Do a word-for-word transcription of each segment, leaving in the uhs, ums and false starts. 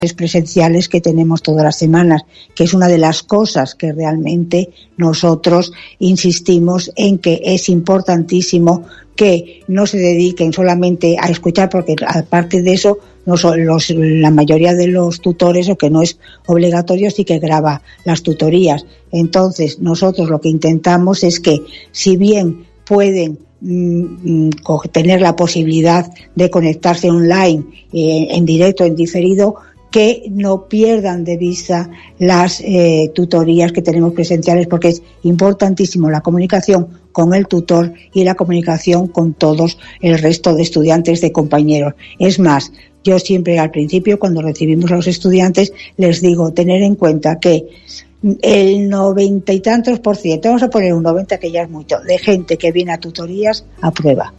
presenciales que tenemos todas las semanas, que es una de las cosas que realmente nosotros insistimos en que es importantísimo que no se dediquen solamente a escuchar, porque aparte de eso no son los, la mayoría de los tutores, o que no es obligatorio, sí que graba las tutorías. Entonces nosotros lo que intentamos es que, si bien pueden mm, tener la posibilidad de conectarse online, eh, en directo, en diferido, que no pierdan de vista las eh, tutorías que tenemos presenciales, porque es importantísimo la comunicación con el tutor y la comunicación con todos el resto de estudiantes, de compañeros. Es más, yo siempre al principio, cuando recibimos a los estudiantes, les digo, tener en cuenta que el noventa y tantos por ciento, vamos a poner un noventa, que ya es mucho, de gente que viene a tutorías aprueba,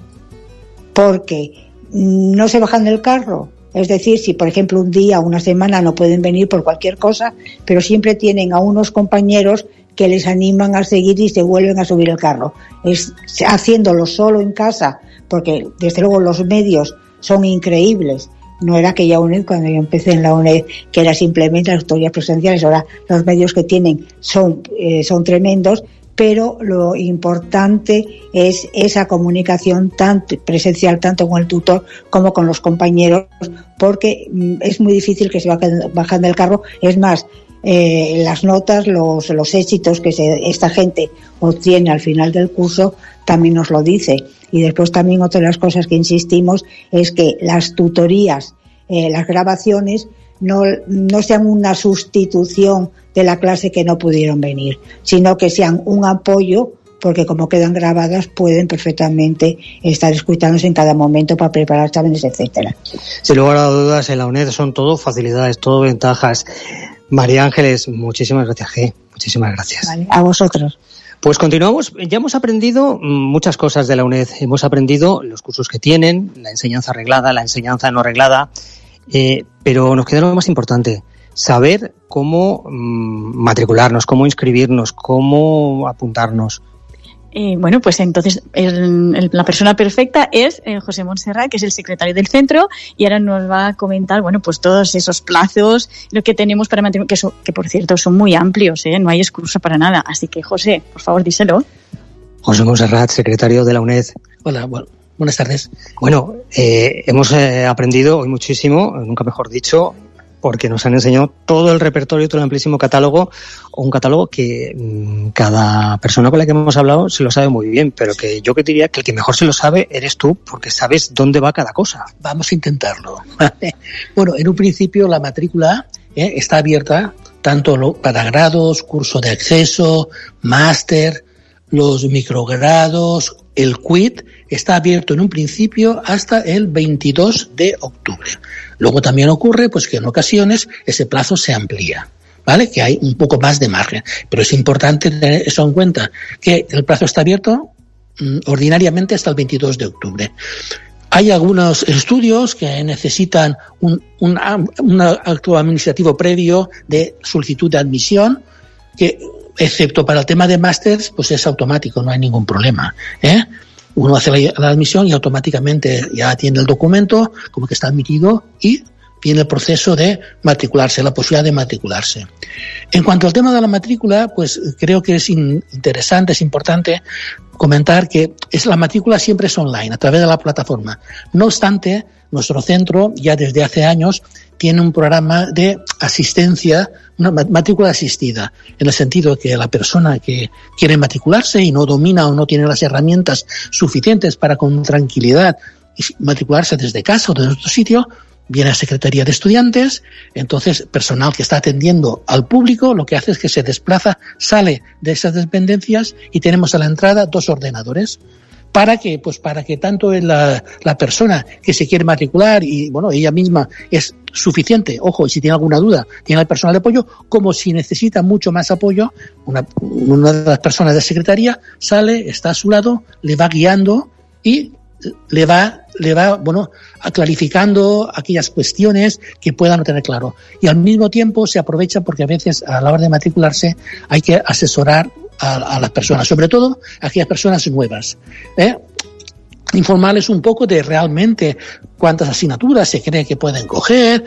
porque no se bajan del carro. Es decir, si por ejemplo un día o una semana no pueden venir por cualquier cosa, pero siempre tienen a unos compañeros que les animan a seguir y se vuelven a subir el carro. Es haciéndolo solo en casa, porque desde luego los medios son increíbles. No era aquella UNED, cuando yo empecé en la UNED, que era simplemente las tutorías presenciales. Ahora los medios que tienen son, eh, son tremendos, pero lo importante es esa comunicación tanto presencial, tanto con el tutor como con los compañeros, porque es muy difícil que se bajen, bajen del carro. Es más, eh, las notas, los, los éxitos que se, esta gente obtiene al final del curso también nos lo dice. Y después también otra de las cosas que insistimos es que las tutorías, eh, las grabaciones, no, no sean una sustitución de la clase que no pudieron venir, sino que sean un apoyo, porque como quedan grabadas pueden perfectamente estar escuchándose en cada momento para preparar exámenes, etcétera. Sin lugar a dudas, en la UNED son todo facilidades, todo ventajas. María Ángeles, muchísimas gracias, G. Muchísimas gracias. Vale, a vosotros. Pues continuamos. Ya hemos aprendido muchas cosas de la UNED. Hemos aprendido los cursos que tienen, la enseñanza reglada, la enseñanza no reglada, eh, pero nos queda lo más importante: saber cómo mmm, matricularnos, cómo inscribirnos, cómo apuntarnos. Eh, bueno, pues entonces el, el, la persona perfecta es eh, José Montserrat, que es el secretario del centro, y ahora nos va a comentar, bueno, pues todos esos plazos, lo que tenemos para mantener, que, so, que por cierto son muy amplios, ¿eh? No hay excusa para nada. Así que, José, por favor, díselo. José Montserrat, secretario de la UNED. Hola, bueno, buenas tardes. Bueno, eh, hemos eh, aprendido hoy muchísimo, nunca mejor dicho, porque nos han enseñado todo el repertorio, todo el amplísimo catálogo, o un catálogo que mmm, cada persona con la que hemos hablado se lo sabe muy bien, pero que yo que diría que el que mejor se lo sabe eres tú, porque sabes dónde va cada cosa. Vamos a intentarlo. Bueno, en un principio la matrícula eh, está abierta tanto lo, para grados, curso de acceso, máster, los microgrados, el Q I T está abierto en un principio hasta el veintidós de octubre. Luego también ocurre pues que en ocasiones ese plazo se amplía, ¿vale? Que hay un poco más de margen. Pero es importante tener eso en cuenta, que el plazo está abierto mmm, ordinariamente hasta el veintidós de octubre. Hay algunos estudios que necesitan un, un, un acto administrativo previo de solicitud de admisión, que excepto para el tema de másters, pues es automático, no hay ningún problema, ¿eh? Uno hace la, la admisión y automáticamente ya tiene el documento como que está admitido y viene el proceso de matricularse, la posibilidad de matricularse. En cuanto al tema de la matrícula, pues creo que es in, interesante, es importante comentar que es, la matrícula siempre es online, a través de la plataforma. No obstante, nuestro centro ya desde hace años tiene un programa de asistencia, una matrícula asistida, en el sentido que la persona que quiere matricularse y no domina o no tiene las herramientas suficientes para con tranquilidad matricularse desde casa o desde otro sitio, viene a Secretaría de Estudiantes. Entonces personal que está atendiendo al público lo que hace es que se desplaza, sale de esas dependencias y tenemos a la entrada dos ordenadores. ¿Para qué? Pues para que tanto la, la persona que se quiere matricular y, bueno, ella misma es suficiente, ojo, y si tiene alguna duda, tiene el personal de apoyo, como si necesita mucho más apoyo, una, una de las personas de secretaría sale, está a su lado, le va guiando y le va, le va, bueno, clarificando aquellas cuestiones que pueda no tener claro. Y al mismo tiempo se aprovecha porque a veces a la hora de matricularse hay que asesorar a, a las personas, sobre todo a aquellas personas nuevas, ¿eh? Informarles un poco de realmente cuántas asignaturas se cree que pueden coger,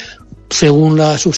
según la